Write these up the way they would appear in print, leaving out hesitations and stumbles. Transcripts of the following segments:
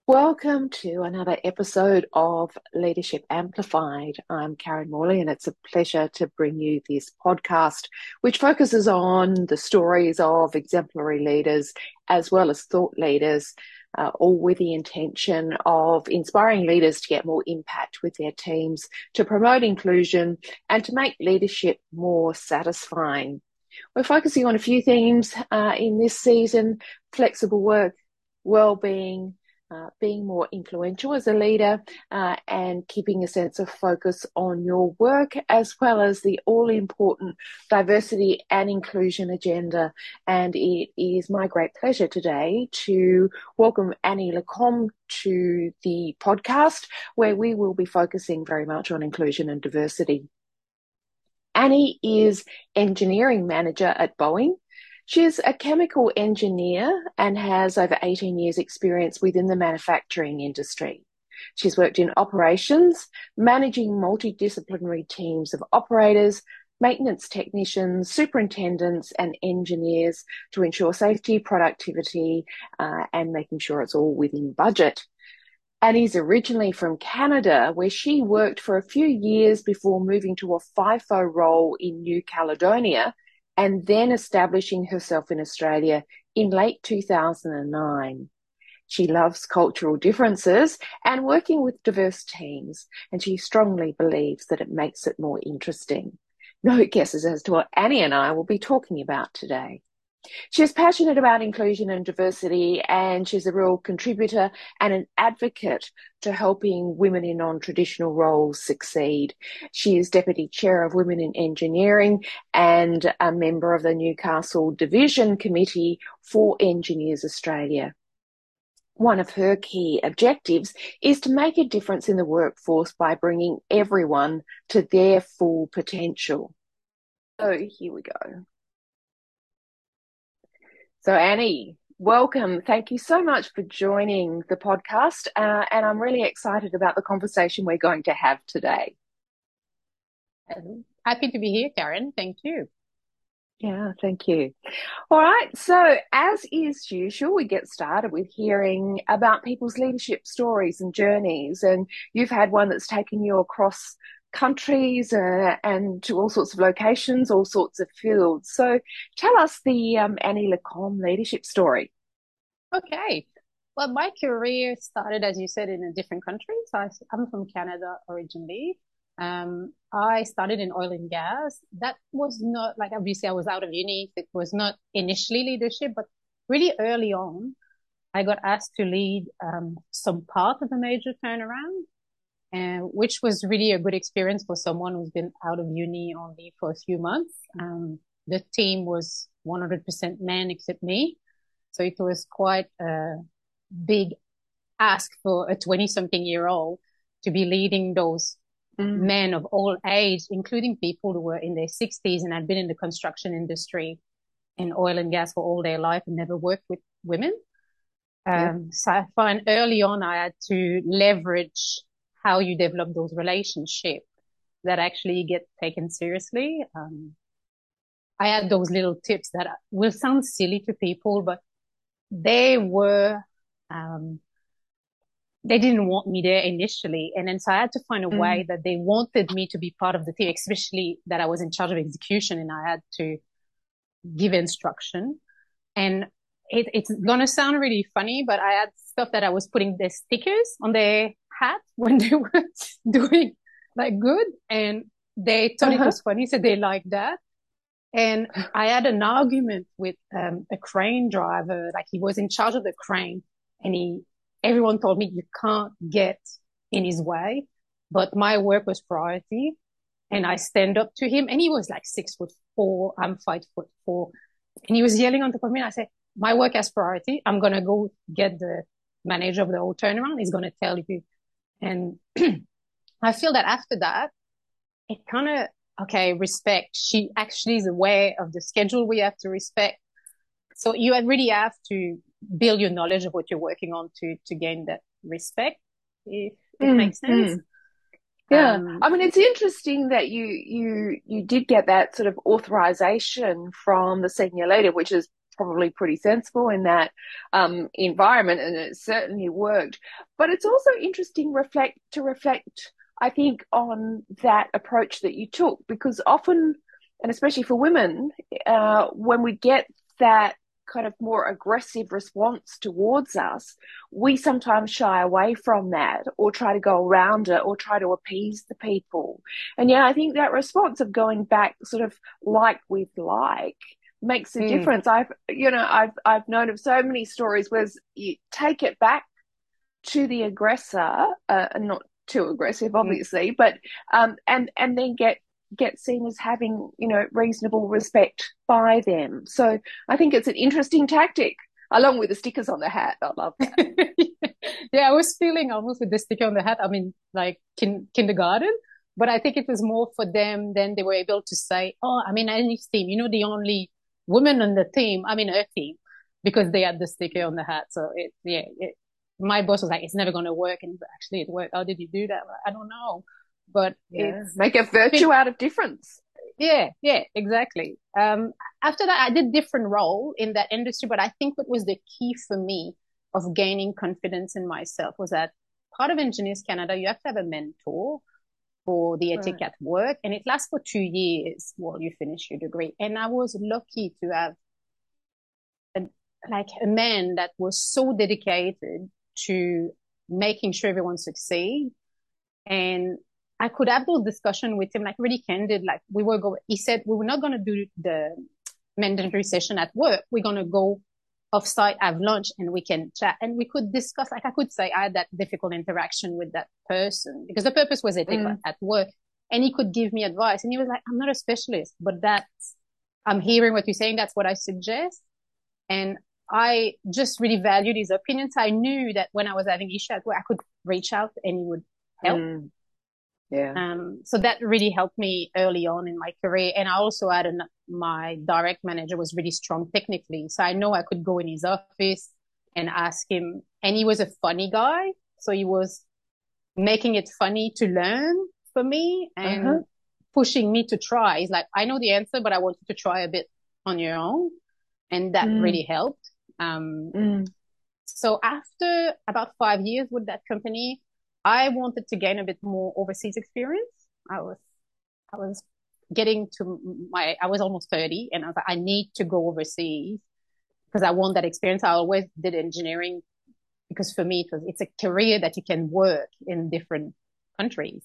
Welcome to another episode of Leadership Amplified. I'm Karen Morley, and it's a pleasure to bring you this podcast, which focuses on the stories of exemplary leaders as well as thought leaders, all with the intention of inspiring leaders to get more impact with their teams, to promote inclusion, and to make leadership more satisfying. We're focusing on a few themes in this season: flexible work, well-being, being more influential as a leader, and keeping a sense of focus on your work, as well as the all-important diversity and inclusion agenda. And it is my great pleasure today to welcome Annie Lacombe to the podcast, where we will be focusing very much on inclusion and diversity. Annie is engineering manager at Boeing. She's a chemical engineer and has over 18 years experience within the manufacturing industry. She's worked in operations, managing multidisciplinary teams of operators, maintenance technicians, superintendents, and engineers to ensure safety, productivity, and making sure it's all within budget. Annie's originally from Canada, where she worked for a few years before moving to a FIFO role in New Caledonia, and then establishing herself in Australia in late 2009. She loves cultural differences and working with diverse teams, and she strongly believes that it makes it more interesting. No guesses as to what Annie and I will be talking about today. She's passionate about inclusion and diversity, and she's a real contributor and an advocate to helping women in non-traditional roles succeed. She is Deputy Chair of Women in Engineering and a member of the Newcastle Division Committee for Engineers Australia. One of her key objectives is to make a difference in the workforce by bringing everyone to their full potential. So here we go. So Annie, welcome. Thank you so much for joining the podcast. And I'm really excited about the conversation we're going to have today. Happy to be here, Karen. Thank you. Yeah, thank you. All right. So as is usual, we get started with hearing about people's leadership stories and journeys. And you've had one that's taken you across countries and to all sorts of locations, all sorts of fields. So tell us the Annie Lacombe leadership story. Okay. Well, my career started, as you said, in a different country. So I'm from Canada originally. I started in oil and gas. That was not like, obviously I was out of uni. It was not initially leadership, but really early on, I got asked to lead some part of a major turnaround, and which was really a good experience for someone who's been out of uni only for a few months. The team was 100% men except me. So it was quite a big ask for a 20-something-year-old to be leading those men of all age, including people who were in their 60s and had been in the construction industry and oil and gas for all their life and never worked with women. So I find early on I had to leverage how you develop those relationships that actually get taken seriously. I had those little tips that will sound silly to people, but they were, they didn't want me there initially. And then so I had to find a way that they wanted me to be part of the team, especially that I was in charge of execution and I had to give instruction. And it's going to sound really funny, but I had stuff that I was putting their stickers on their hat when they were doing like good. And they thought it was funny. So they liked that. And I had an argument with a crane driver, like he was in charge of the crane, and everyone told me you can't get in his way, but my work was priority. And I stand up to him, and he was like 6'4", I'm 5'4", and he was yelling on top of me. And I said, my work has priority. I'm going to go get the manager of the whole turnaround. He's going to tell you. And I feel that after that, it kind of, okay, respect. She actually is aware of the schedule we have to respect. So you really have to build your knowledge of what you're working on to gain that respect, if it makes sense. Yeah. I mean, it's interesting that you did get that sort of authorization from the senior leader, which is probably pretty sensible in that environment, and it certainly worked. But it's also interesting to reflect, I think, on that approach that you took, because often, and especially for women, when we get that kind of more aggressive response towards us, we sometimes shy away from that or try to go around it or try to appease the people. And yeah, I think that response of going back sort of like with like makes a difference. I've known of so many stories where you take it back to the aggressor, not too aggressive, obviously, but and then get seen as having, reasonable respect by them. So I think it's an interesting tactic, along with the stickers on the hat. I love that. Yeah, I was feeling almost with the sticker on the hat. I mean, like kindergarten, but I think it was more for them. Then they were able to say, "Oh, I mean, Annie's team, the only woman on the team. I mean, her team," because they had the sticker on the hat. So my boss was like, "It's never going to work," and actually, it worked. How did you do that? I don't know, but make a virtue out of difference. Yeah, exactly. After that, I did different role in that industry, but I think what was the key for me of gaining confidence in myself was that part of Engineers Canada, you have to have a mentor for the ethic at work, and it lasts for 2 years while you finish your degree. And I was lucky to have a man that was so dedicated to making sure everyone succeed. And I could have those discussion with him, like really candid. Like he said, we were not going to do the mandatory session at work. We're going to go offsite, have lunch, and we can chat. And we could discuss, like I could say I had that difficult interaction with that person because the purpose was ethical at work. And he could give me advice. And he was like, I'm not a specialist, but I'm hearing what you're saying. That's what I suggest. And I just really valued his opinions. I knew that when I was having issue at work, I could reach out and he would help. So that really helped me early on in my career. And I also had my direct manager was really strong technically. So I know I could go in his office and ask him, and he was a funny guy. So he was making it funny to learn for me and pushing me to try. He's like, I know the answer, but I want you to try a bit on your own. And that really helped. So after about 5 years with that company, I wanted to gain a bit more overseas experience. I was I was almost 30 and I was like, I need to go overseas because I want that experience. I always did engineering because for me, it's a career that you can work in different countries.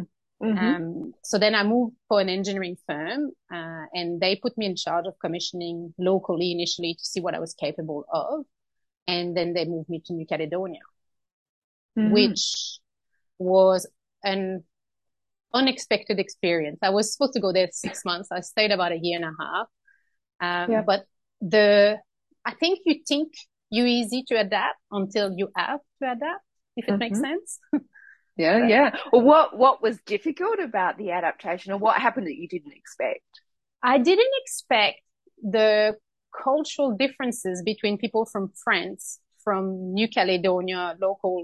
So then I moved for an engineering firm, and they put me in charge of commissioning locally initially to see what I was capable of. And then they moved me to New Caledonia, which was an unexpected experience. I was supposed to go there 6 months. I stayed about a year and a half. But I think you think you're easy to adapt until you have to adapt, if it makes sense. Yeah. Well, what was difficult about the adaptation, or what happened that you didn't expect? I didn't expect the cultural differences between people from France, from New Caledonia, local.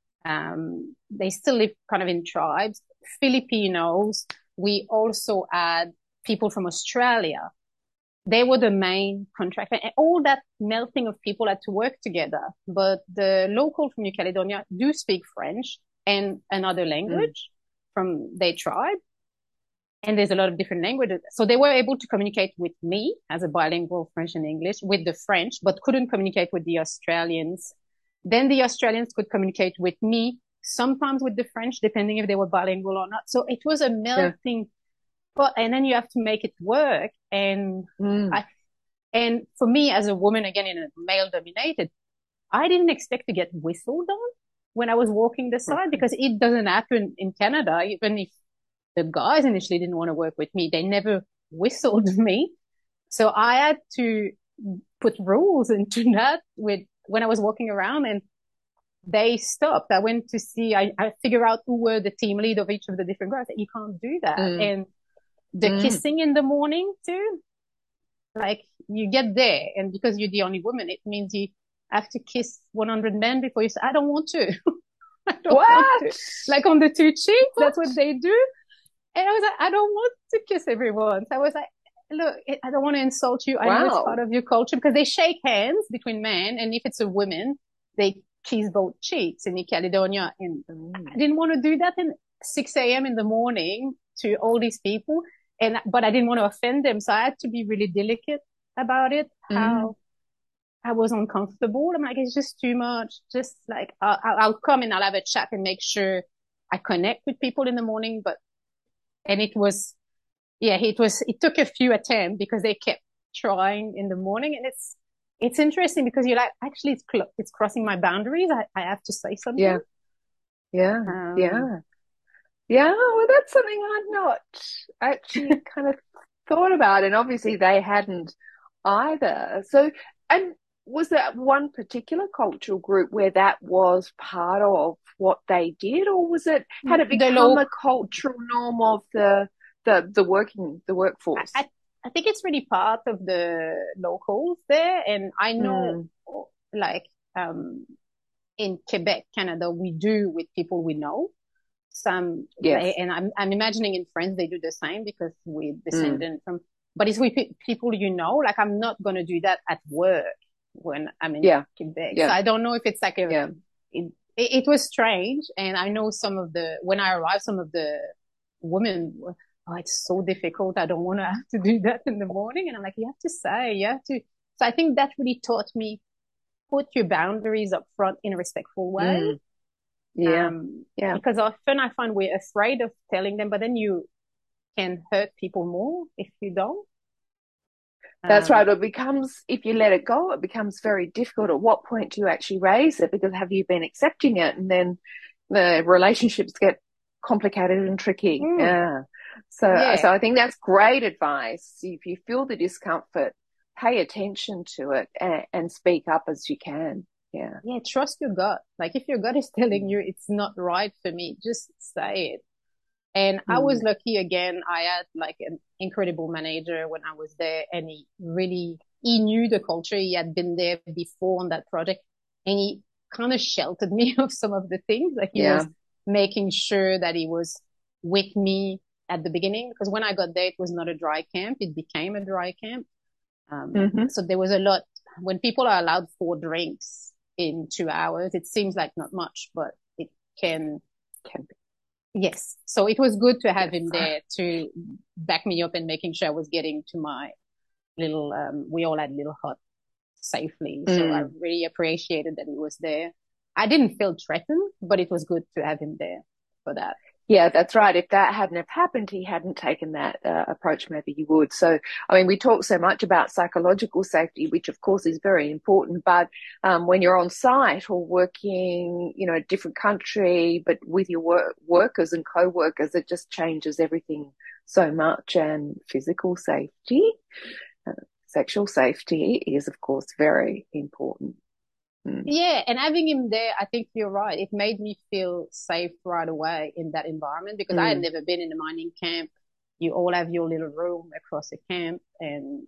They still live kind of in tribes. Filipinos. We also had people from Australia. They were the main contractor, and all that melting of people had to work together. But the local from New Caledonia do speak French and another language from their tribe. And there's a lot of different languages. So they were able to communicate with me as a bilingual French and English with the French, but couldn't communicate with the Australians. Then the Australians could communicate with me, sometimes with the French, depending if they were bilingual or not. So it was a melting pot, and then you have to make it work. And and for me as a woman, again, in a male dominated, I didn't expect to get whistled on when I was walking the side because it doesn't happen in Canada. Even if the guys initially didn't want to work with me, they never whistled me. So I had to put rules into that when I was walking around, and they stopped. I went to see, I figure out who were the team lead of each of the different groups. You can't do that. And the kissing in the morning too, like you get there, and because you're the only woman, it means you have to kiss 100 men before you say, I don't want to. I don't want to. Like on the 2 cheeks, that's what they do. And I was like, I don't want to kiss everyone. So I was like, look, I don't want to insult you. I know it's part Wow. of your culture because they shake hands between men. And if it's a woman, they kiss both cheeks in New Caledonia. And I Mm. didn't want to do that in 6 a.m. in the morning to all these people. But I didn't want to offend them. So I had to be really delicate about it, Mm. how I was uncomfortable. I'm like, it's just too much. Just like, I'll come and I'll have a chat and make sure I connect with people in the morning. And it was, yeah, it took a few attempts because they kept trying in the morning. And it's interesting because you're like, actually, it's crossing my boundaries. I have to say something. Yeah. Yeah. Um, Yeah. Yeah. Well, that's something I'd not actually kind of thought about. And obviously they hadn't either. So, and was that one particular cultural group where that was part of what they did, or had it the become low, a cultural norm of the workforce? I, I think it's really part of the locals there. And I know, Mm. like, um, in Quebec, Canada, we do with people we know. Some, Yes. and I'm imagining in France they do the same because we're Mm. descendant from, but it's with people you know. Like I'm not going to do that at work when I'm in Yeah. Quebec. So Yeah. I don't know if it's like Yeah. it was strange. And I know when I arrived, some of the women were, oh, it's so difficult. I don't want to have to do that in the morning. And I'm like, you have to. So I think that really taught me put your boundaries up front in a respectful way. Mm. Yeah. Yeah. Because often I find we're afraid of telling them, but then you can hurt people more if you don't. That's right. Um, If you let it go, it becomes very difficult. At what point do you actually raise it? Because have you been accepting it? And then the relationships get complicated and tricky. mm, Yeah. So yeah, I think that's great advice. If you feel the discomfort, pay attention to it and speak up as you can. Yeah. yeah, trust your gut. Like if your gut is telling you it's not right for me, just say it. And I was Mm. lucky again. I had like an incredible manager when I was there, and he knew the culture. He had been there before on that project, and he kind of sheltered me of some of the things. Like he Yeah. was making sure that he was with me at the beginning, because when I got there, it was not a dry camp. It became a dry camp. Mm-hmm. So there was a lot. When people are allowed 4 drinks in 2 hours, it seems like not much, but it can. Can be. Yes. So it was good to have Yes. him there to back me up and making sure I was getting to my little, we all had little hut safely. So I Mm. really appreciated that he was there. I didn't feel threatened, but it was good to have him there for that. Yeah, that's right. If that hadn't have happened, he hadn't taken that approach, maybe he would. So, I mean, we talk so much about psychological safety, which of course is very important. But when you're on site or working, a different country, but with your workers and co-workers, it just changes everything so much. And physical safety, uh, sexual safety is, of course, very important. Mm. Yeah, and having him there, I think you're right. It made me feel safe right away in that environment because I had Mm. never been in a mining camp. You all have your little room across the camp, and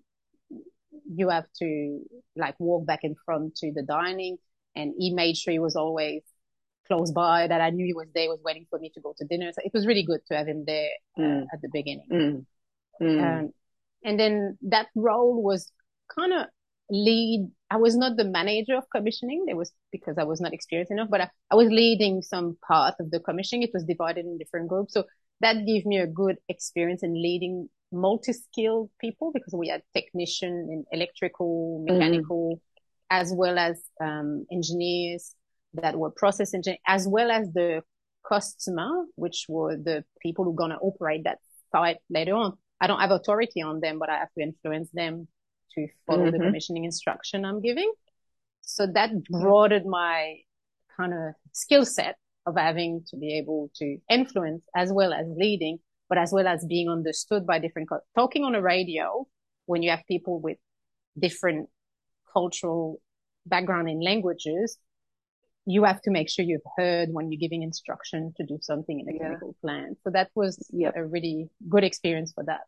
you have to like walk back in front to the dining. And he made sure he was always close by, that I knew he was there, was waiting for me to go to dinner. So it was really good to have him there Mm. at the beginning. Mm. Mm. Um, and then that role was kind of lead. I was not the manager of commissioning. It was because I was not experienced enough, but I was leading some part of the commissioning. It was divided in different groups. So that gave me a good experience in leading multi-skilled people because we had technician in electrical, Mm. mechanical, as well as engineers that were process engineers, as well as the customer, which were the people who are going to operate that site later on. I don't have authority on them, but I have to influence them to follow the Mm-hmm. commissioning instruction I'm giving. So that Yeah. broadened my kind of skill set of having to be able to influence as well as leading, but as well as being understood by different, talking on a radio when you have people with different cultural background in languages, you have to make sure you've heard when you're giving instruction to do something in a Yeah. chemical plant. So that was Yep. a really good experience for that.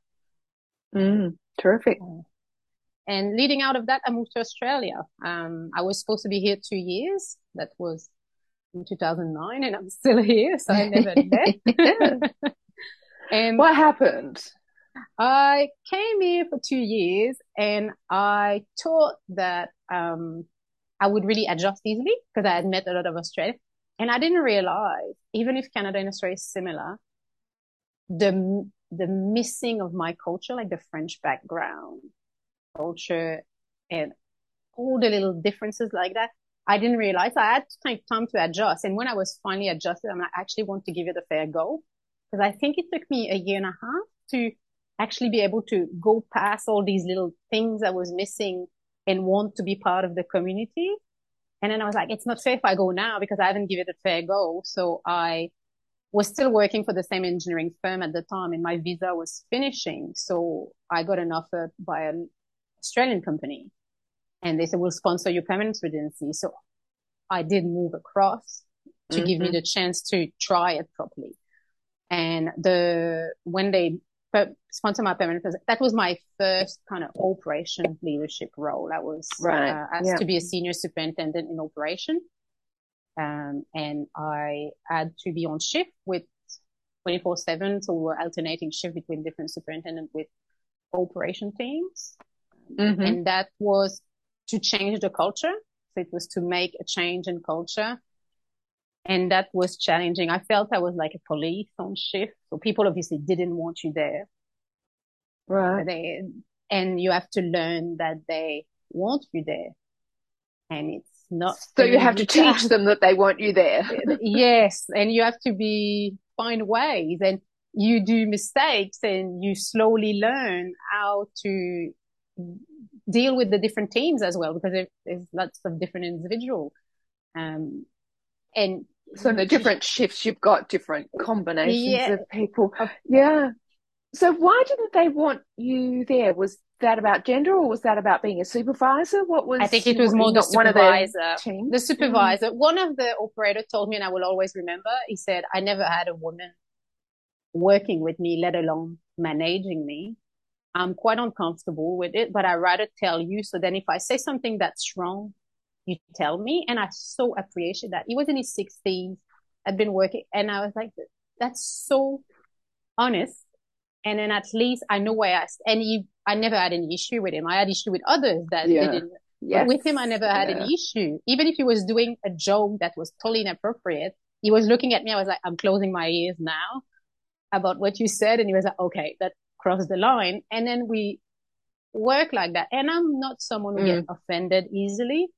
Terrific. And leading out of that, I moved to Australia. I was supposed to be here 2 years. That was in 2009, and I'm still here, so I never left. And What happened? I came here for 2 years and I thought that I would really adjust easily because I had met a lot of Australians. And I didn't realize, even if Canada and Australia is similar, the missing of my culture, like the French background, culture, and all the little differences like that. I didn't realize I had to take time to adjust. And when I was finally adjusted, I'm like, I actually want to give it a fair go because I think it took me a year and a half to actually be able to go past all these little things I was missing and want to be part of the community. And then I was like, it's not fair if I go now because I haven't given it a fair go. So I was still working for the same engineering firm at the time and my visa was finishing. So I got an offer by an Australian company and they said, we'll sponsor your permanent residency. So I did move across to give me the chance to try it properly. And when they sponsor my permanent residency, that was my first kind of operation leadership role. I was asked to be a senior superintendent in operation. And I had to be on shift with 24/7. So we were alternating shift between different superintendents with operation teams. And that was to change the culture. So it was to make a change in culture. And that was challenging. I felt I was like a police on shift. So people obviously didn't want you there. Right. And you have to learn that they want you there. And it's not. So you have to teach them that they want you there. Yes. And you have to find ways and you do mistakes and you slowly learn how to deal with the different teams as well, because there's lots of different individuals. And so in the different shifts, you've got different combinations of people. Yeah. So why didn't they want you there? Was that about gender or was that about being a supervisor? I think it was more the supervisor. The supervisor. Mm. One of the operators told me, and I will always remember, he said, I never had a woman working with me, let alone managing me. I'm quite uncomfortable with it, but I'd rather tell you. So then if I say something that's wrong, you tell me. And I so appreciate that. He was in his 60s, had been working. And I was like, that's so honest. And then at least I know where I never had any issue with him. I had issue with others that didn't. Yes. But with him, I never had any issue. Even if he was doing a joke that was totally inappropriate, he was looking at me. I was like, I'm closing my ears now about what you said. And he was like, okay, that crossed the line. And then we work like that. And I'm not someone who gets offended easily,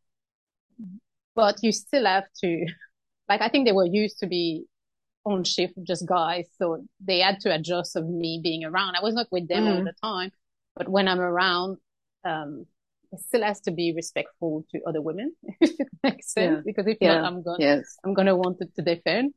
but you still have to, like, I think they were used to be on shift, just guys. So they had to adjust of me being around. I was not with them all the time, but when I'm around, it still has to be respectful to other women, if it makes sense, because if not, I'm going to want it to defend.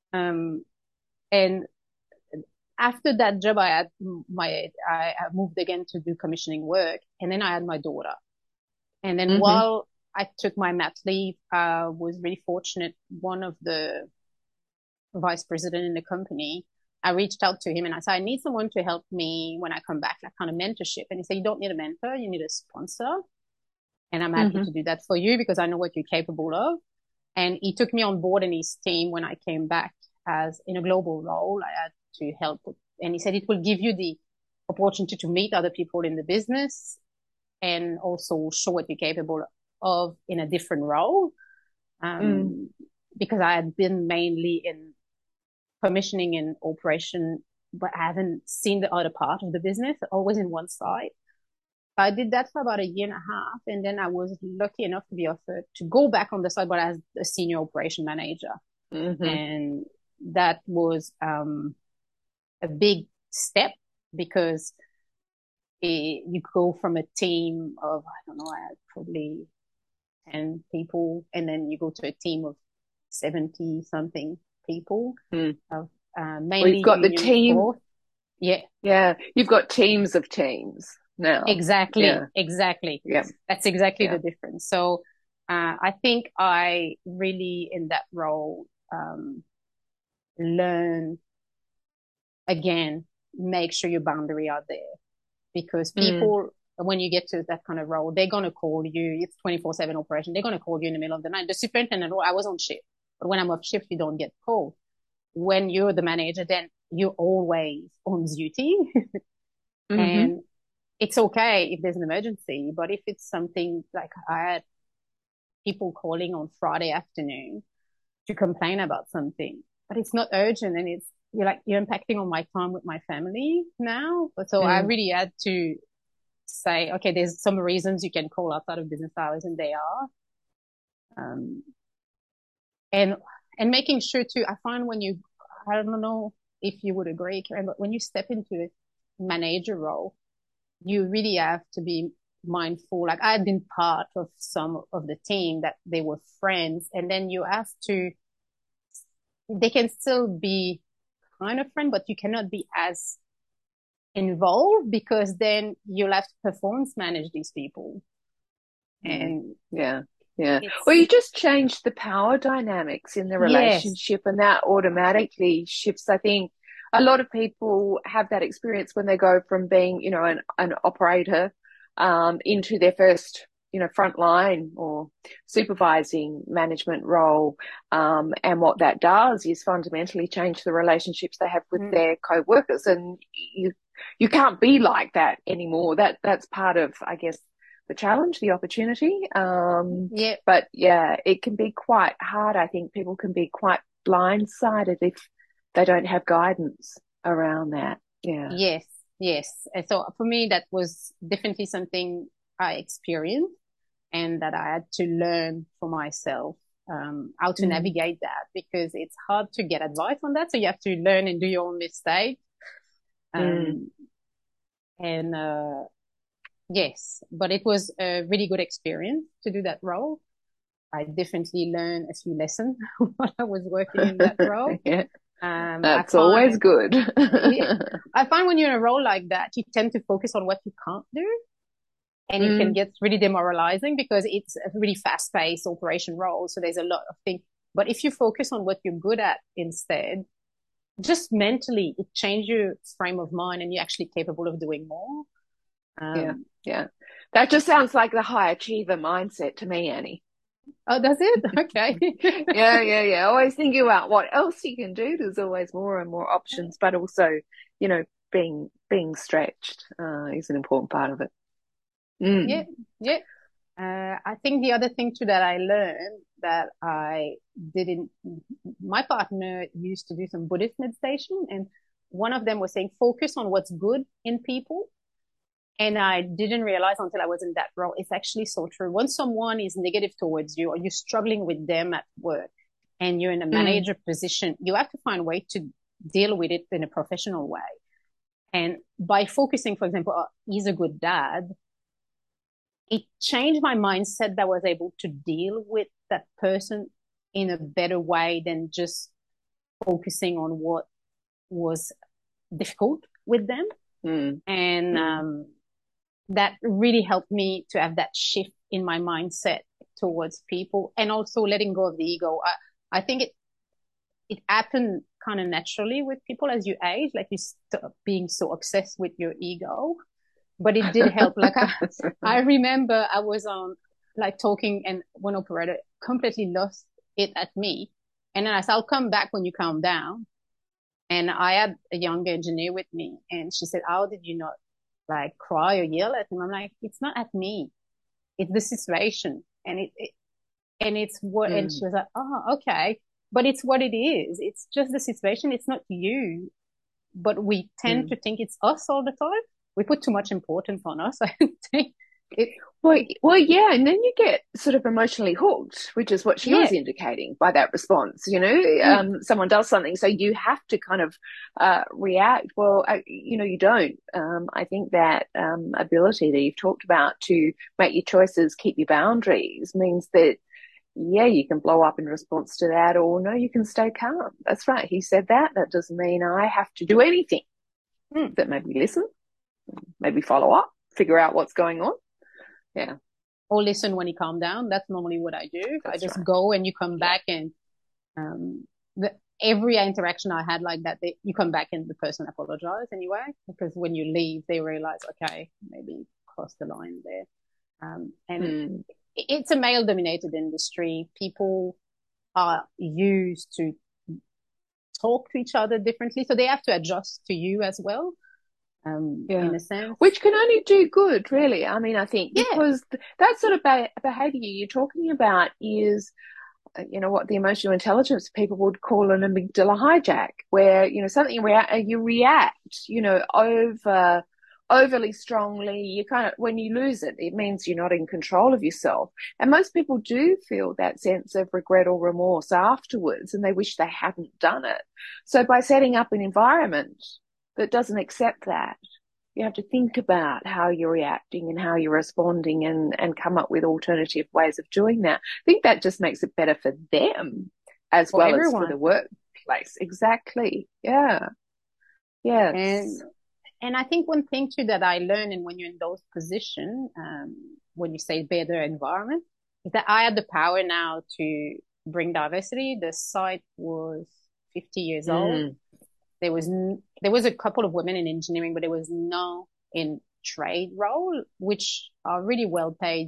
And after that job, I moved again to do commissioning work, and then I had my daughter. And then while I took my mat leave, I was really fortunate. One of the vice president in the company, I reached out to him and I said, I need someone to help me when I come back, like kind of mentorship. And he said, you don't need a mentor, you need a sponsor. And I'm happy to do that for you because I know what you're capable of. And he took me on board in his team when I came back as in a global role. I had to help with, and he said, it will give you the opportunity to meet other people in the business and also show what you're capable of in a different role. Because I had been mainly in commissioning and operation, but I haven't seen the other part of the business, always in one side. I did that for about a year and a half. And then I was lucky enough to be offered to go back on the side, but as a senior operation manager. And that was a big step because you go from a team of, I don't know, I had probably 10 people, and then you go to a team of 70 something people. Mainly you've got the team. Sport. Yeah. You've got teams of teams now. Exactly. Yeah. That's exactly the difference. So, I think I really in that role, learn again, make sure your boundary are there because people, when you get to that kind of role, they're going to call you. It's 24/7 operation. They're going to call you in the middle of the night. The superintendent, I was on shift, but when I'm off shift, you don't get called. When you're the manager, then you're always on duty. Mm-hmm. And it's okay if there's an emergency, but if it's something like I had people calling on Friday afternoon to complain about something, but it's not urgent and you're impacting on my time with my family now. So I Mm. really had to say, okay, there's some reasons you can call outside of business hours, and they are. Um, and and making sure too, I find when I don't know if you would agree, Karen, but when you step into a manager role, you really have to be mindful. Like I had been part of some of the team that they were friends, and then you have to, they can still be kind of friend, but you cannot be as involved because then you'll have to performance manage these people. Mm. And Yeah. Yeah. Or it's, you just change the power dynamics in the yes. relationship, and that automatically shifts. I think a lot of people have that experience when they go from being, an operator, into their first, frontline or supervising management role. And what that does is fundamentally change the relationships they have with Mm, their co-workers. And you can't be like that anymore. That's part of, I guess, the challenge, the opportunity. yeah. But yeah, it can be quite hard. I think people can be quite blindsided if they don't have guidance around that. Yeah. Yes. Yes. And so for me, that was definitely something I experienced and that I had to learn for myself, how to Mm, navigate that because it's hard to get advice on that. So you have to learn and do your own mistakes. mm, Um, and, yes, but it was a really good experience to do that role. I definitely learned a few lessons while I was working in that role. yeah, I that's always find, good. I find when you're in a role like that, you tend to focus on what you can't do. And it can Mm, get really demoralizing because it's a really fast paced operation role. So there's a lot of things. But if you focus on what you're good at instead, just mentally, it changes your frame of mind and you're actually capable of doing more. yeah, Um, yeah. That just sounds like the high achiever mindset to me, Annie. oh, that's it. Okay. Yeah, yeah, yeah. Always thinking about what else you can do. There's always more and more options, but also, you know, being stretched is an important part of it. Yeah. Mm, Yeah. I think the other thing too that I learned that I didn't, my partner used to do some Buddhist meditation, and one of them was saying, focus on what's good in people. And I didn't realize until I was in that role. It's actually so true. Once someone is negative towards you or you're struggling with them at work and you're in a mm, manager position, you have to find a way to deal with it in a professional way. And by focusing, for example, he's a good dad, it changed my mindset that I was able to deal with that person in a better way than just focusing on what was difficult with them. mm, And mm, that really helped me to have that shift in my mindset towards people and also letting go of the ego. I think it happened kind of naturally with people as you age, like you stop being so obsessed with your ego. But it did help. Like I remember I was on like talking and one operator completely lost it at me. And then I said, I'll come back when you calm down. And I had a younger engineer with me and she said, how did you not like cry or yell at him? I'm like, it's not at me. It's the situation. And it's what, and mm, she was like, oh, okay. But it's what it is. It's just the situation. It's not you. But we tend mm. to think it's us all the time. We put too much importance on us. I think it, Well, yeah, and then you get sort of emotionally hooked, which is what she was yeah. indicating by that response. You know, Mm, someone does something, so you have to kind of react. Well, you don't. I think that ability that you've talked about to make your choices, keep your boundaries, means that yeah, you can blow up in response to that, or no, you can stay calm. That's right. He said that. That doesn't mean I have to do anything. mm. That maybe listen, maybe follow up, figure out what's going on. Yeah, Or listen when you calm down. That's normally what I do. I that's just right. go and you come Yeah. back and um, every interaction I had like that, you come back and the person apologized anyway, because when you leave, they realize, okay, maybe cross the line there. And Mm, it's a male dominated industry. People are used to talk to each other differently. So they have to adjust to you as well. in Yeah. a sense. Which can only do good, really. I mean, I think Yeah, because that sort of behavior you're talking about is, what the emotional intelligence people would call an amygdala hijack, where, something you react, overly strongly. You kind of, when you lose it, it means you're not in control of yourself. And most people do feel that sense of regret or remorse afterwards, and they wish they hadn't done it. So by setting up an environment that doesn't accept that, you have to think about how you're reacting and how you're responding, and come up with alternative ways of doing that. I think that just makes it better for them as for well as for everyone. the workplace. Exactly. Yeah. And Yes. and I think one thing too that I learned, and when you're in those positions, when you say better environment, is that I had the power now to bring diversity. The site was 50 years old. Mm. There was a couple of women in engineering, but there was no in trade role, which are really well paid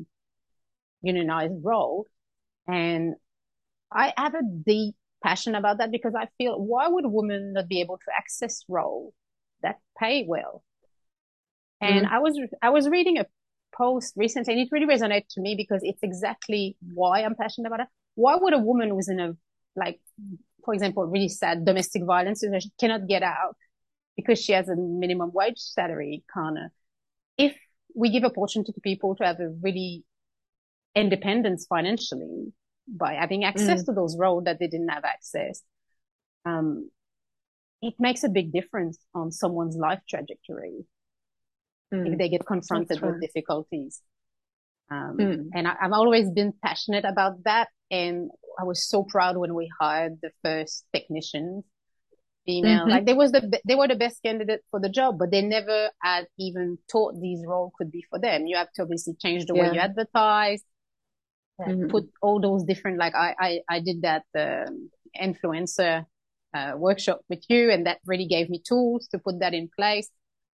unionized role. And I have a deep passion about that because I feel, why would women not be able to access roles that pay well? And Mm. I was reading a post recently, and it really resonated to me because it's exactly why I'm passionate about it. Why would a woman who's in a, like, for example, really sad domestic violence and she cannot get out because she has a minimum wage salary, kind of, if we give opportunity to people to have a really independence financially by having access Mm. to those roles that they didn't have access, um, it makes a big difference on someone's life trajectory if Mm. they get That's confronted with right. difficulties. Mm. And I've always been passionate about that. And I was so proud when we hired the first technicians, female. Mm-hmm. Like they were the best candidate for the job, but they never had even thought these roles could be for them. You have to obviously change the way Yeah. you advertise, put Mm. all those different, like I did that influencer workshop with you, and that really gave me tools to put that in place.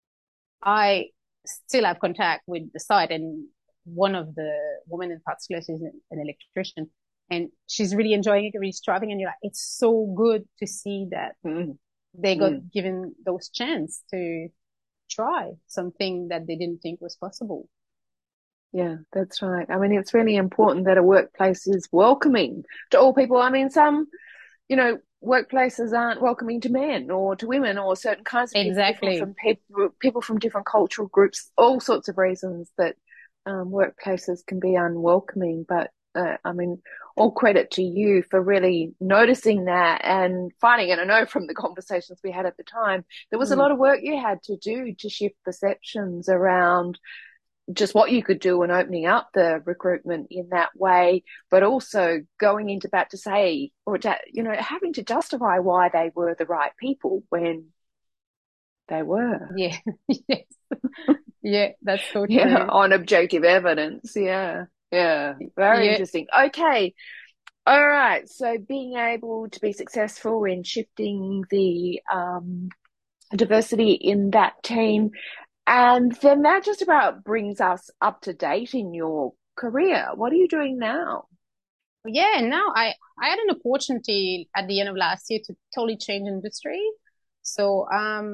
I still have contact with the site, and one of the women in particular is an electrician, and she's really enjoying it, really striving. And you're like, it's so good to see that Mm. they got Mm. given those chance to try something that they didn't think was possible. Yeah, that's right. I mean, it's really important that a workplace is welcoming to all people. I mean, some, workplaces aren't welcoming to men or to women or certain kinds of people, Exactly. people from different cultural groups, all sorts of reasons that workplaces can be unwelcoming. But I mean, all credit to you for really noticing that and finding it. I know from the conversations we had at the time, there was a Mm. lot of work you had to do to shift perceptions around just what you could do and opening up the recruitment in that way, but also going into bat to say, or to, having to justify why they were the right people when they were. Yeah. Yes. Yeah, that's so Yeah, true. on objective evidence. Yeah. Yeah. Very Yeah. interesting. Okay. All right. So being able to be successful in shifting the diversity in that team, and then that just about brings us up to date in your career. What are you doing now? Yeah, now I had an opportunity at the end of last year to totally change industry. So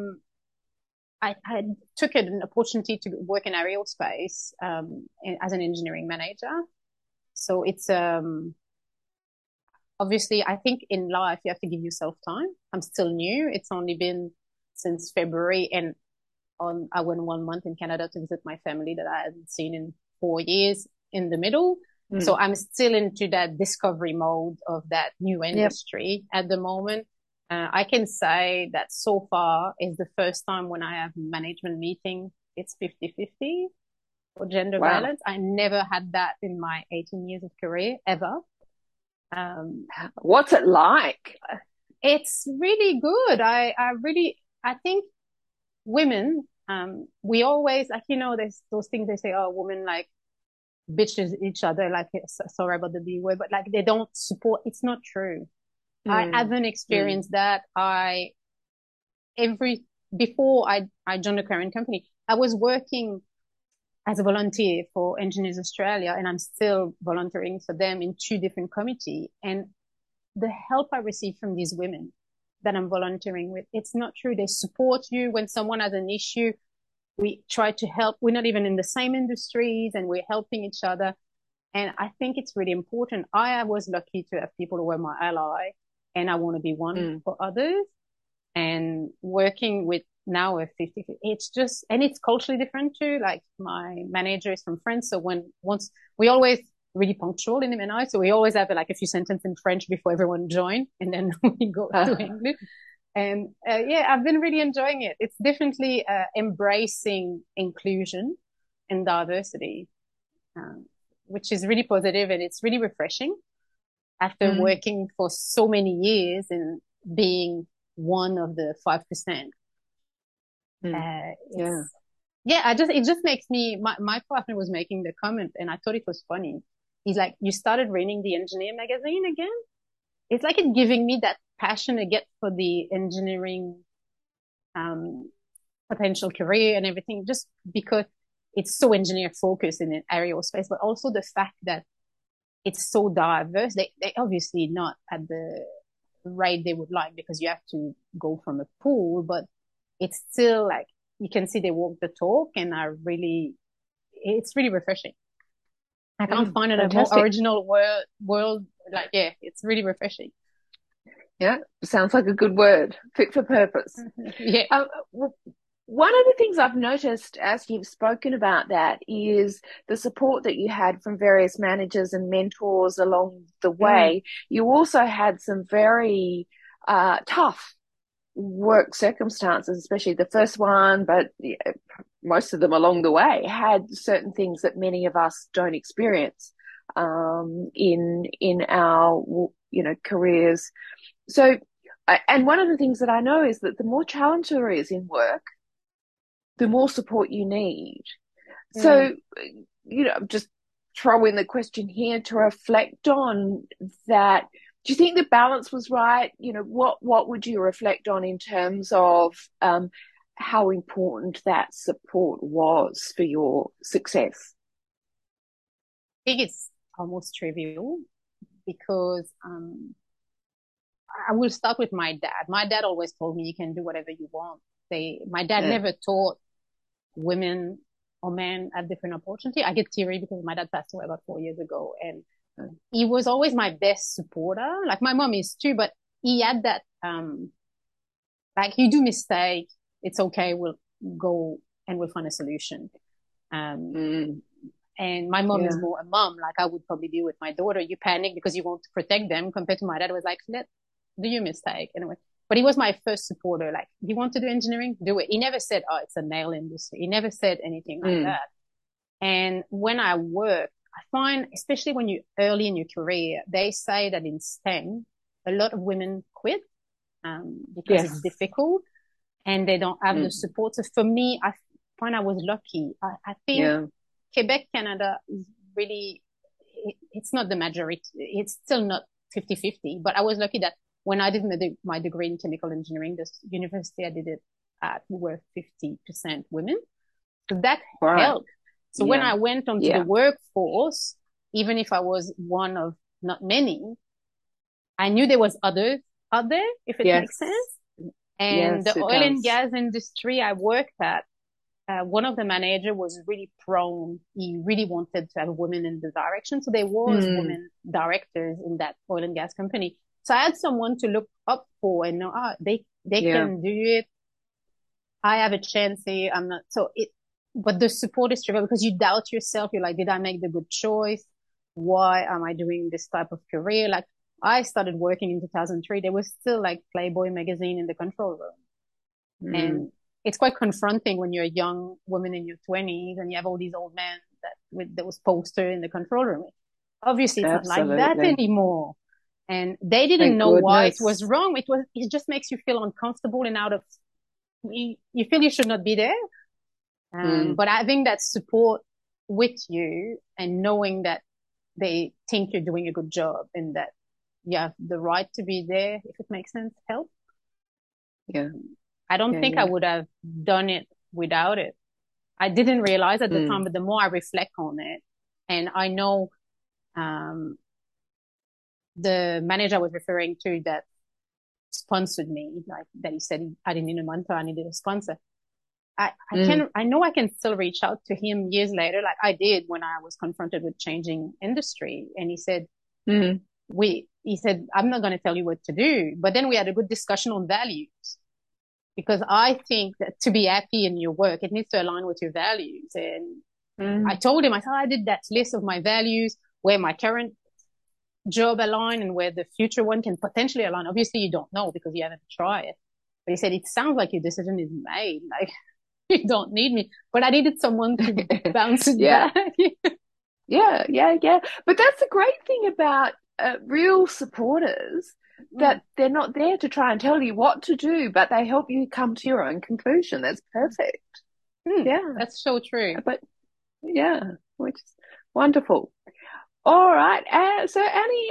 I took an opportunity to work in aerospace as an engineering manager. So it's obviously, I think in life you have to give yourself time. I'm still new. It's only been since February, and I went 1 month in Canada to visit my family that I hadn't seen in 4 years in the middle. So Mm. I'm still into that discovery mode of that new Yep. industry at the moment. I can say that so far is the first time when I have management meeting, it's 50-50 for gender Wow. violence. I never had that in my 18 years of career ever. What's it like? It's really good. I think women, we always, like, there's those things they say, oh, women like bitches each other, like, sorry about the B word, but like they don't support. It's not true. I Mm. haven't Mm. experienced that. Every, before I joined the current company, I was working as a volunteer for Engineers Australia, and I'm still volunteering for them in two different committees. And the help I received from these women that I'm volunteering with, it's not true. They support you when someone has an issue. We try to help. We're not even in the same industries and we're helping each other. And I think it's really important. I was lucky to have people who were my ally, and I want to be one for others. And working with now a 50, it's just, and it's culturally different too. Like my manager is from France. So once we always really punctual in M&I. So we always have like a few sentences in French before everyone join, and then we go to English. And yeah, I've been really enjoying it. It's definitely embracing inclusion and diversity, which is really positive, and it's really refreshing after working for so many years and being one of the 5%. Yeah, it just makes me, my partner was making the comment and I thought it was funny. He's like, you started reading the engineer magazine again? It's like it giving me that passion again for the engineering, potential career and everything, just because it's so engineer focused in aerospace, but also the fact that it's so diverse. They obviously not at the rate they would like because you have to go from a pool, but it's still like you can see they walk the talk, and it's really refreshing. I can't find a more original world. Like, yeah, it's really refreshing. Yeah, sounds like a good word. Fit for purpose. Yeah. One of the things I've noticed as you've spoken about that is the support that you had from various managers and mentors along the way. You also had some very tough work circumstances, especially the first one, but most of them along the way had certain things that many of us don't experience in our careers. So, and one of the things that I know is that the more challenge there is in work, the more support you need. So, just throw in the question here to reflect on that. Do you think the balance was right? What would you reflect on in terms of how important that support was for your success? I think it's almost trivial because I will start with my dad. My dad always told me you can do whatever you want. My dad never taught women or men at different opportunity. I get teary because my dad passed away about 4 years ago, and he was always my best supporter. Like my mom is too, but he had that, like you do mistake, it's okay. We'll go and we'll find a solution. And my mom is more a mom. Like I would probably be with my daughter. You panic because you want to protect them, compared to my dad was like, do your mistake. Anyway, but he was my first supporter. Like, you want to do engineering? Do it. He never said, oh, it's a male industry. He never said anything like that. And when I work, I find, especially when you're early in your career, they say that in STEM, a lot of women quit because it's difficult and they don't have the support. So for me, I find I was lucky. I think Quebec, Canada is really, it's not the majority. It's still not 50-50, but I was lucky that when I did my degree in chemical engineering, the university I did it at, we were 50% women. So that helped. So when I went onto the workforce, even if I was one of not many, I knew there was others out there, if it makes sense. And the oil and gas industry I worked at, one of the managers was really prone. He really wanted to have women in the direction. So there was women directors in that oil and gas company. So I had someone to look up for and know, they can do it. I have a chance here. I'm not. But the support is trivial because you doubt yourself. You're like, did I make the good choice? Why am I doing this type of career? Like, I started working in 2003. There was still like Playboy magazine in the control room. And it's quite confronting when you're a young woman in your 20s and you have all these old men with those posters in the control room. Obviously, it's not like that anymore. And they didn't know why it was wrong. It just makes you feel uncomfortable and you feel you should not be there. But having that support with you and knowing that they think you're doing a good job and that you have the right to be there, if it makes sense, help. I don't think I would have done it without it. I didn't realize at the time, but the more I reflect on it, and I know the manager I was referring to that sponsored me, like that he said I didn't need a mentor, I needed a sponsor. I know I can still reach out to him years later, like I did when I was confronted with changing industry. And he said, mm, I'm not going to tell you what to do. But then we had a good discussion on values, because I think that to be happy in your work, it needs to align with your values. And I told him, I said, I did that list of my values, where my current job align and where the future one can potentially align. Obviously, you don't know because you haven't tried it. But he said, it sounds like your decision is made. Like, you don't need me. But I needed someone to bounce it yeah. back. Yeah. But that's the great thing about real supporters, that they're not there to try and tell you what to do, but they help you come to your own conclusion. That's perfect. Yeah. That's so true. But yeah, which is wonderful. All right. So Annie,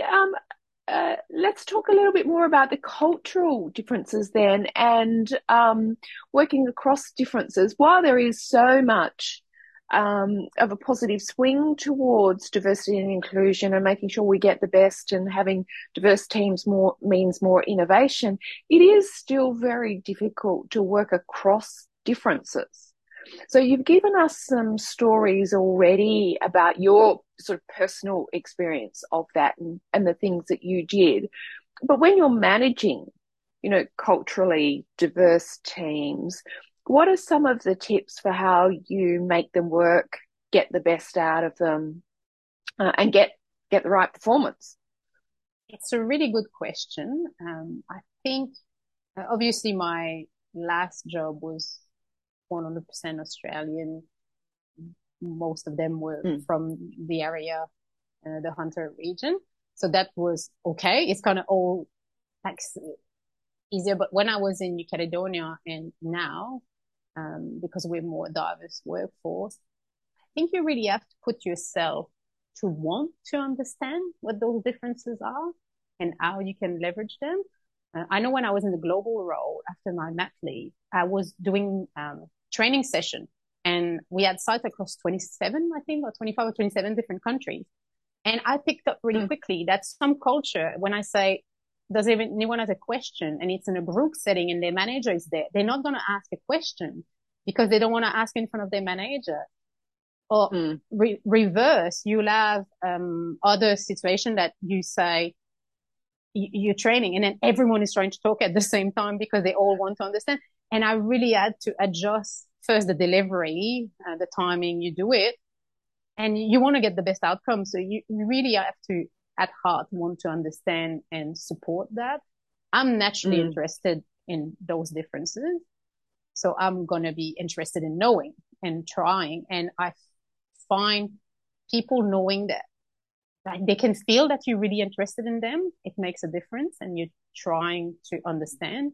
let's talk a little bit more about the cultural differences then, and working across differences. While there is so much of a positive swing towards diversity and inclusion and making sure we get the best, and having diverse teams means more innovation, it is still very difficult to work across differences. So you've given us some stories already about your sort of personal experience of that, and the things that you did. But when you're managing, culturally diverse teams, what are some of the tips for how you make them work, get the best out of them, and get the right performance? It's a really good question. I think obviously my last job was 100% Australian. Most of them were from the area, the Hunter region. So that was okay. It's kind of all like easier. But when I was in New Caledonia and now, because we're more diverse workforce, I think you really have to put yourself to want to understand what those differences are and how you can leverage them. I know when I was in the global role after my mat leave, I was doing training session, and we had sites across 27, I think, or 25 or 27 different countries. And I picked up really quickly that some culture, when I say, does anyone have a question, and it's in a group setting and their manager is there, they're not going to ask a question because they don't want to ask in front of their manager. Or reverse, you'll have other situation that you say, you're training and then everyone is trying to talk at the same time because they all want to understand. And I really had to adjust first the delivery, the timing you do it, and you want to get the best outcome. So you really have to, at heart, want to understand and support that. I'm naturally interested in those differences. So I'm going to be interested in knowing and trying. And I find people knowing that they can feel that you're really interested in them. It makes a difference, and you're trying to understand,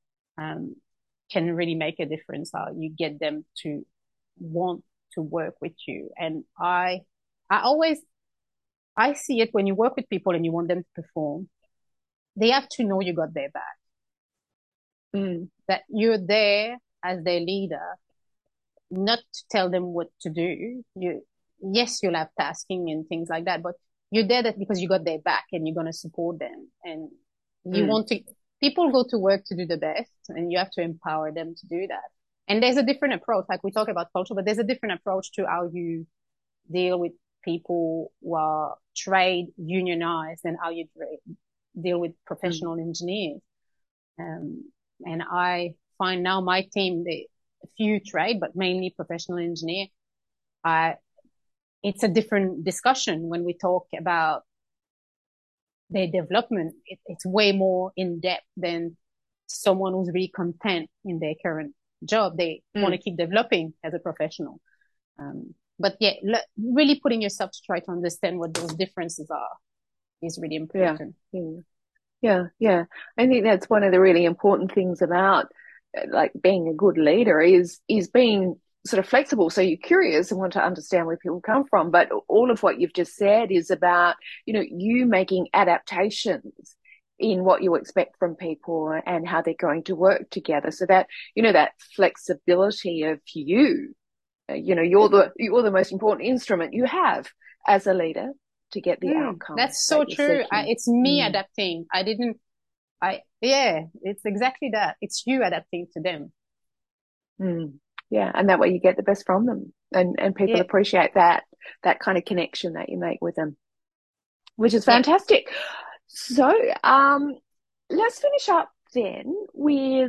can really make a difference how you get them to want to work with you. And I see it when you work with people and you want them to perform, they have to know you got their back, that you're there as their leader, not to tell them what to do. Yes, you'll have tasking and things like that, but you're there because you got their back and you're going to support them. And you want to, people go to work to do the best, and you have to empower them to do that. And there's a different approach. Like we talk about culture, but there's a different approach to how you deal with people who are trade unionized and how you deal with professional engineers. And I find now my team, a few trade, but mainly professional engineer. It's a different discussion when we talk about their development. It's way more in depth than someone who's really content in their current job. They want to keep developing as a professional. But yeah, really putting yourself to try to understand what those differences are is really important. Yeah. I think that's one of the really important things about like being a good leader is being sort of flexible. So you're curious and want to understand where people come from, but all of what you've just said is about, you making adaptations in what you expect from people and how they're going to work together. So that, that flexibility of you're the most important instrument you have as a leader to get the outcome. That's so true. It's me adapting. Yeah, it's exactly that. It's you adapting to them. Mm. Yeah, and that way you get the best from them, and people Yeah, appreciate that kind of connection that you make with them, which is yeah, fantastic. So, let's finish up then with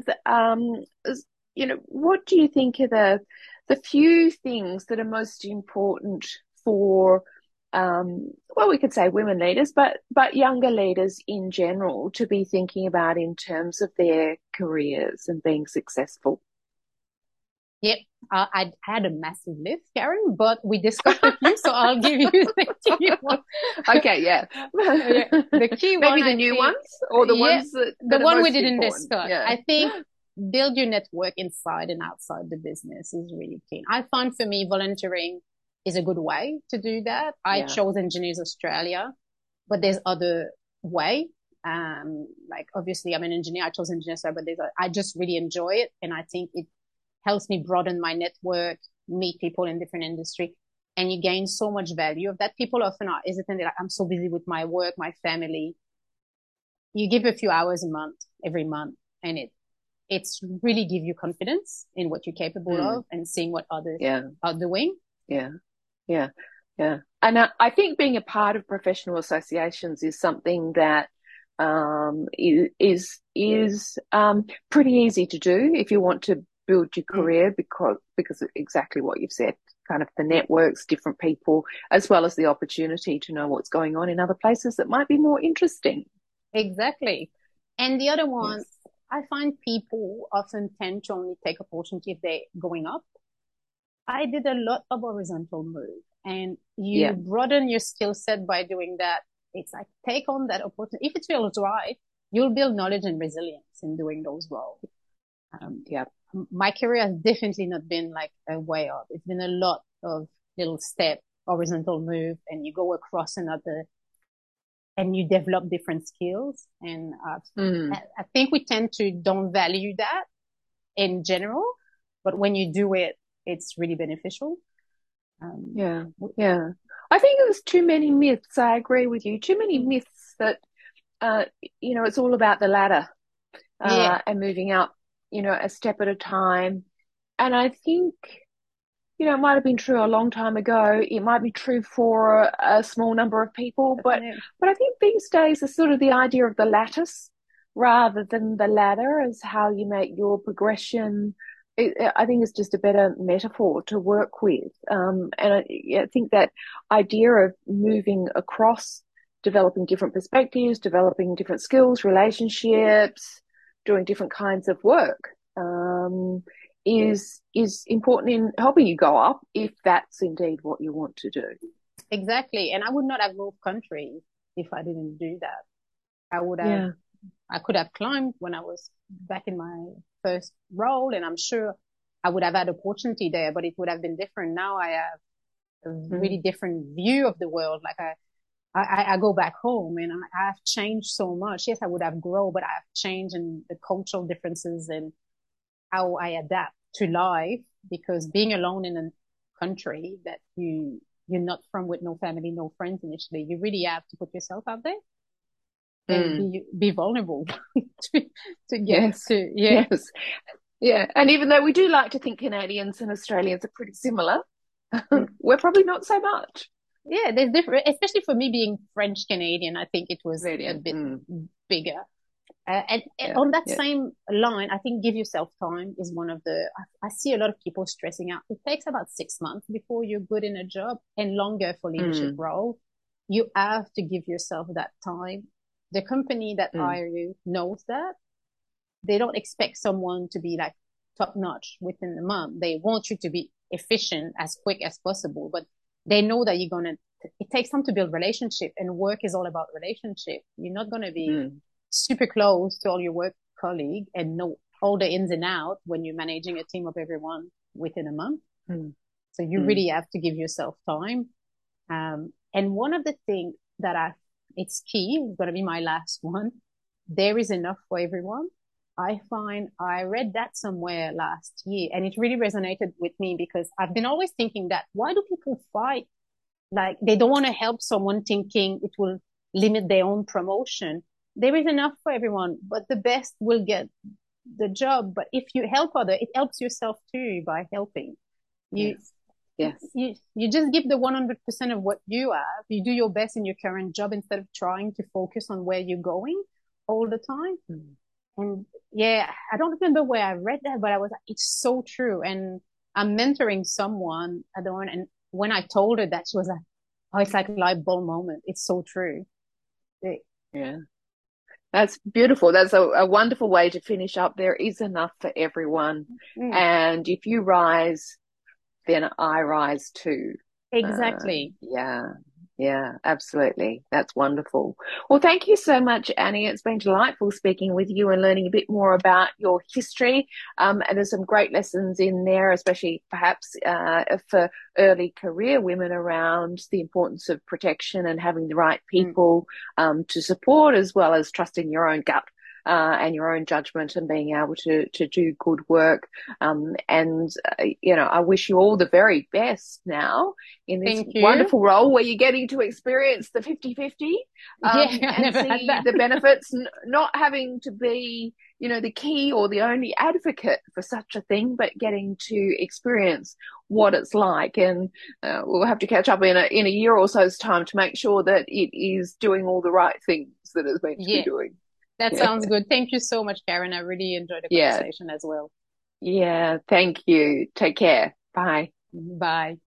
what do you think are the few things that are most important for well, we could say women leaders, but younger leaders in general to be thinking about in terms of their careers and being successful? yeah. I had a massive list, Karen, but we discussed a few, so I'll give you the key one. Okay, yeah. Yeah, the key one, Maybe the I new think, ones or the yeah, ones the that are one we most didn't important. discuss. Yeah. I think build your network inside and outside the business is really key. I find for me, volunteering is a good way to do that. I Yeah. chose Engineers Australia, but there's other way. Like obviously I'm an engineer. I chose Engineers Australia, but I just really enjoy it. And I think it helps me broaden my network, meet people in different industry, and you gain so much value of that. People often are hesitant. They're like, I'm so busy with my work, my family. You give a few hours a month, every month, and it's really give you confidence in what you're capable Mm. of and seeing what others Yeah. are doing. Yeah. Yeah. Yeah. And I think being a part of professional associations is something that is pretty easy to do if you want to build your Mm, career because of exactly what you've said, kind of the networks, different people, as well as the opportunity to know what's going on in other places that might be more interesting. exactly. And the other one, Yes. I find people often tend to only take opportunity if they're going up. I did a lot of horizontal move and you Yeah. broaden your skill set by doing that. It's like take on that opportunity. If it feels right, you'll build knowledge and resilience in doing those roles. Um, Yeah. my career has definitely not been like a way up. It's been a lot of little step, horizontal move, and you go across another and you develop different skills. And Mm. I think we tend to don't value that in general, but when you do it, it's really beneficial. Um, Yeah, yeah. I think there's too many myths. I agree with you. Too many myths that uh, it's all about the ladder yeah, and moving up, a step at a time. And I think, it might have been true a long time ago. It might be true for a small number of people, yeah, but I think these days is sort of the idea of the lattice rather than the ladder as how you make your progression. I think it's just a better metaphor to work with. And I think that idea of moving across, developing different perspectives, developing different skills, relationships, doing different kinds of work. Is important in helping you go up if that's indeed what you want to do. exactly. And I would not have moved countries if I didn't do that. I would have, Yeah. I could have climbed when I was back in my first role, and I'm sure I would have had opportunity there, but it would have been different. Now I have a really Mm. different view of the world. Like I go back home and I have changed so much. Yes, I would have grown, but I have changed in the cultural differences and how I adapt to life because being alone in a country that you're not from with no family, no friends initially, you really have to put yourself out there and Mm. be vulnerable to, to get Yes. to yeah. Yes. Yeah. And even though we do like to think Canadians and Australians are pretty similar, we're probably not so much. Yeah, there's different, especially for me being French Canadian. I think it was a Canadian. bit Mm. bigger. And Yeah. on that Yeah. same line, I think give yourself time is one of the, I see a lot of people stressing out. It takes about 6 months before you're good in a job and longer for leadership Mm. role. You have to give yourself that time. The company that Mm. hire you knows that. They don't expect someone to be like top notch within the month. They want you to be efficient as quick as possible, but they know that you're going to, it takes time to build relationship and work is all about relationship. You're not going to be Mm. super close to all your work colleague and know all the ins and outs when you're managing a team of everyone within a month. Mm. So you Mm. really have to give yourself time. And one of the things that it's key, it's going to be my last one. There is enough for everyone. I find I read that somewhere last year and it really resonated with me because I've been always thinking that why do people fight? Like they don't want to help someone thinking it will limit their own promotion. there is enough for everyone, but the best will get the job. But if you help other, it helps yourself too by helping. You Yes. Yes. you just give the 100% of what you have. You do your best in your current job instead of trying to focus on where you're going all the time. Mm. And yeah, I don't remember where I read that, but I was like, it's so true. And I'm mentoring someone at the moment, and when I told her that, she was like, oh, it's like a light bulb moment. It's so true. It, Yeah. That's beautiful. That's a wonderful way to finish up. There is enough for everyone. mm, And if you rise, then I rise too. exactly. Yeah, yeah, absolutely. That's wonderful. Well, thank you so much, Annie. It's been delightful speaking with you and learning a bit more about your history. And there's some great lessons in there, especially perhaps for early career women around the importance of protection and having the right Mm, people to support, as well as trusting your own gut. And your own judgment and being able to do good work. I wish you all the very best now in this thank you. wonderful role where you're getting to experience the 50-50 Yeah, I and never had see that. the benefits, not having to be, the key or the only advocate for such a thing, but getting to experience what it's like. And we'll have to catch up in a year or so's time to make sure that it is doing all the right things that it's meant to be Yeah, doing. that Yeah. sounds good. Thank you so much, Karen. I really enjoyed the Yeah. conversation as well. Yeah. Thank you. Take care. Bye. Bye.